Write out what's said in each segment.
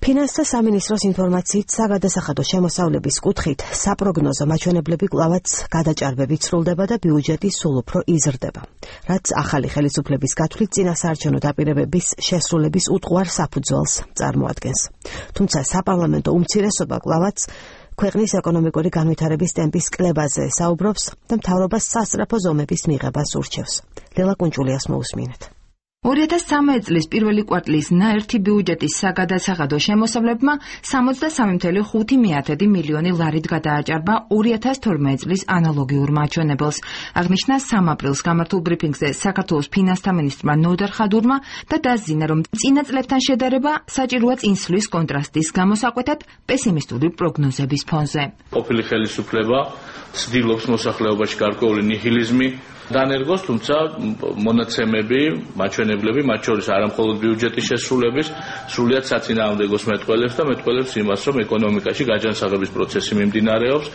ფინანსთა სამინისტროს ინფორმაციით, საგადასახადო შემოსავლების კუთხით საპროგნოზო მაჩვენებლები კვლავაც გადაჭარბებით სრულდება და ბიუჯეტი სულ უფრო იზრდება, რაც ახალი ხელისუფლების გათვლით წინასაარჩევნო დაპირებების შესრულების უტყუარ საფუძველს წარმოადგენს. თუმცა საპარლამენტო უმცირესობა კვლავაც ქვეყნის ეკონომიკური განვითარების ტემპის კლებაზე საუბრობს და მთავრობას სასწრაფო ზომების მიღებას ურჩევს. ლელა კუნჭულიას მოусმინეთ. 2013 წლის პირველი კვარტლის ნაერთი ბიუჯეტის საგადასახადო შემოსავლებმა 63.5 მილიონი ლარით გადააჭარბა 2012 წლის ანალოგიურ მაჩვენებელს. აღნიშნა 3 აპრილს გამართულ ბრიფინგზე საქართველოს ფინანსთა მინისტრმა ნოდარ ხადურმა და დასძინა, რომ წინა წლებთან შედარება საჭიროა წინსვლის კონტრასტის გამოსაკვეთად პესიმისტური პროგნოზების ფონზე. ყოფილი ხელისუფლება ცდილობს მოსახლეობაში გარკვეული ნიჰილიზმი დანერგოს, თუმცა მონაცემები, მაჩვენებლები, მათ შორის არამხოლოდ ბიუჯეტის შესრულების, სრულიად საწინააღმდეგოს მეტყველებს და მეტყველებს იმას, რომ ეკონომიკაში გაჯანსაღების პროცესი მიმდინარეობს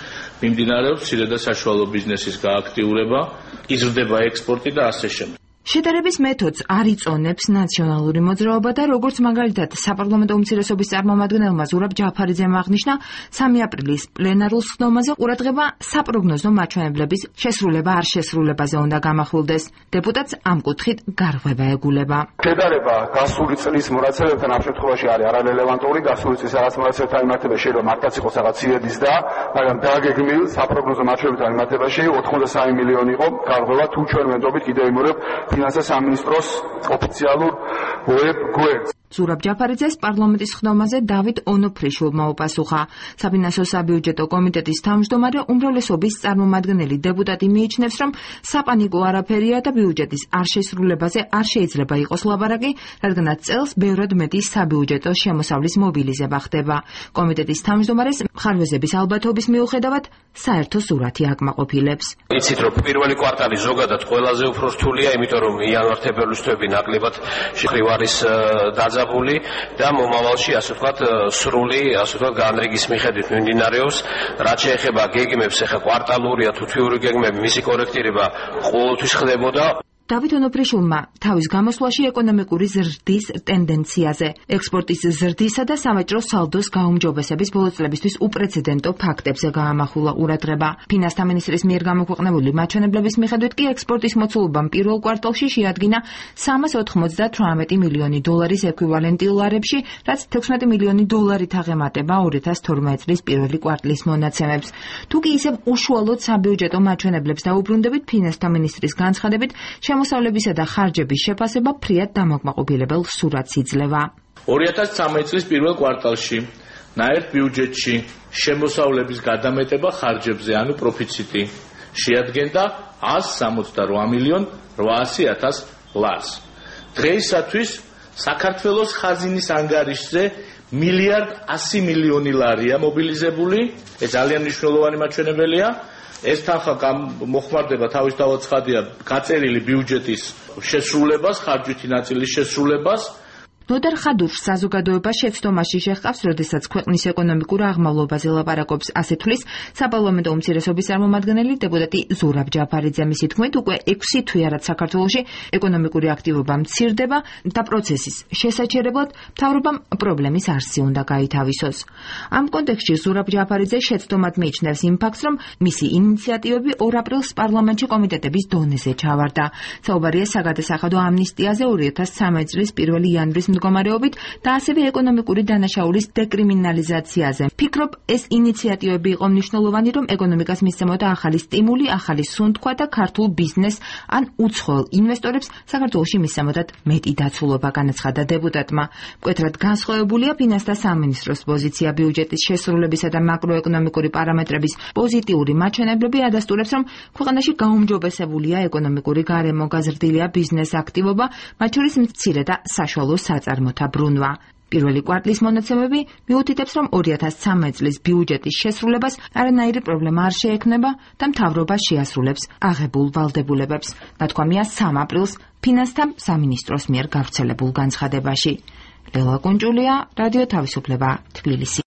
მცირე და საშუალო ბიზნესის გააქტიურება, იზრდება ექსპორტი და ასე შემდეგ. შედარების მეთოდს არ იწონებს ნაციონალური მოძრაობა და როგორც მაგალითად საპარლამენტო უმცირესობის წარმომადგენელმა ზურაბ ჯაფარიძემ აღნიშნა, 3 აპრილის პლენარულ სხდომაზე ყურადღება საპროგნოზო მაჩვენებლების შესრულება არ შესრულებაზე უნდა გამახვილდეს. დეპუტატს ამ კუთხით გარღვევა ეგულება. შედარება გასული წლის მონაცემებთან ამ შემთხვევაში არის არარელევანტური. გასული წლის რაღაც მონაცემებთან მიმართება შეიძლება მართლაც იყოს რაღაც ციედის და, მაგრამ დაგეგმილ საპროგნოზო მაჩვენებლებთან მიმართებაში 83 მილიონი იყო გარღვევა, თუ ჩვენ ვენდობით კიდევ იმურებ ფინანსთა სამინისტროს ოფიციალურ ვებ გვერდს. ზურაბ ჯაფარიძეს პარლამენტის სხდომაზე დავით ონოფრიშულმა უპასუხა. საფინანსო საბიუჯეტო კომიტეტის თავმჯდომარე უმრავლესობის წარმომადგენელი დეპუტატი მიიჩნევს, რომ საპანიკო არაფერია და ბიუჯეტის არ შესრულებაზე არ შეიძლება იყოს ლაბარაკი, რადგანაც წელს ბევრად მეტი საბიუჯეტო შემოსავლის მობილიზება ხდება. კომიტეტის თავმჯდომარეს მხარვეზების ალბათობის მიუხედავად საერთო სურათი აკმაყოფილებს. იცით, რომ პირველი კვარტალი ზოგადად ყველაზე უფრო რთულია, იმიტომ რომ იანვარ-თებერვლის თვეები ნაკლებად ხრივ არის დაძაბული და მომავალში ასე ვთქვათ სრული განრიგის მიხედვით მიმდინარეობს. რაც შეეხება გეგმებს, ახლა კვარტალურია თუ თვიური გეგმები, მისი კორექტირება ყოველთვის ხდებოდა. დავით ონოფრიშულმა თავის გამოსვლაში ეკონომიკური ზრდის ტენდენციაზე, ექსპორტის ზრდისა და სამეჭრო სალდოს გაუმჯობესების ბოლო წლებისთვის უპრეცედენტო ფაქტებზე გაამახვილა ყურადღება. ფინანსთა მინისტრის მიერ გამოქვეყნებული მაჩვენებლების მიხედვით კი ექსპორტის მოცულობამ პირველ კვარტალში შეადგინა 398 მილიონი დოლარის ეკვივალენტი ლარებში, რაც 16 მილიონი დოლარით აღემატება 2012 წლის პირველი კვარტლის მონაცემებს. თუ კი ისევ უშუალოდ საბიუჯეტო მაჩვენებლებს დაუბრუნდებით, ფინანსთა მინისტრის განცხადებით, შემოსავლებისა და ხარჯების შეფასება ფრიად დამაკმაყოფილებელ სურათს იძლევა. 2013 წლის პირველ კვარტალში ნაერთ ბიუჯეტში შემოსავლების გადამეტება ხარჯებზე, ანუ პროფიციტი, შეადგენდა 168 მილიონ 800.000 ლარს. დღეისათვის საქართველოს ხაზინის ანგარიშზე 1.100 მილიონი ლარია მობილიზებული, ეს ძალიან მნიშვნელოვანი მაჩვენებელია. ეს თანხა მოხმარდება თავისთავად ცხადია გაწერილი ბიუჯეტის შესრულებას, ხარჯვითი ნაწილის შესრულებას. ნოდარ ხადურს საზოგადოება შეცდომაში შეჰყავს, როდესაც ქვეყნის ეკონომიკურ აღმავლობაზე ლაპარაკობს, ასე თვლის საპარლამენტო უმცირესობის წარმომადგენელი დეპუტატი ზურაბ ჯაფარიძე. მისი თქმით, უკვე 6 თვეა, რაც საქართველოში ეკონომიკური აქტივობა მცირდება და პროცესის შესაჩერებლად მთავრობამ პრობლემის არსი უნდა გაითავისოს. ამ კონტექსტში ზურაბ ჯაფარიძე შეცდომად მიიჩნევს იმ ფაქტს, რომ მისი ინიციატივები 2 აპრილს პარლამენტში კომიტეტების დონეზე ჩავარდა. საუბარია საგადასახადო ამნისტიაზე 2013 წლის 1 იანვრის მდგომარეობით და ასევე ეკონომიკური დანაშაულის დეკრიმინალიზაციაზე. ფიქრობ, ეს ინიციატივები იყო მნიშვნელოვანი, რომ ეკონომიკას მისცემოდა ახალი სტიმული, ახალი სუნთქვა და ქართულ ბიზნესს ან უცხოელ ინვესტორებს საქართველოში მისცემოდათ მეტი დაცულობა, განაცხადა დეპუტატმა. მკვეთრად განსხვავებულია ფინანსთა სამინისტროს პოზიცია ბიუჯეტის შესრულებისა და მაკროეკონომიკური პარამეტრების პოზიტიური მაჩვენებლები ადასტურებს, რომ ქვეყანაში გაუმჯობესებულია ეკონომიკური გარემო, გაზრდილია ბიზნეს აქტივობა, მათ შორის მცირე და საშუალო საწარმოთა ბრუნვა. პირველი კვარტლის მონაცემები მიუთითებს, რომ 2013 წლის ბიუჯეტის შესრულებას არანაირი პრობლემა არ შეექმნება და მთავრობა შეასრულებს აღებულ ვალდებულებებს. ნათქვამია 3 აპრილს ფინანსთა სამინისტროს მიერ გავრცელებულ განცხადებაში. ლელა კუნჭულია, რადიო თავისუფლება, თბილისი.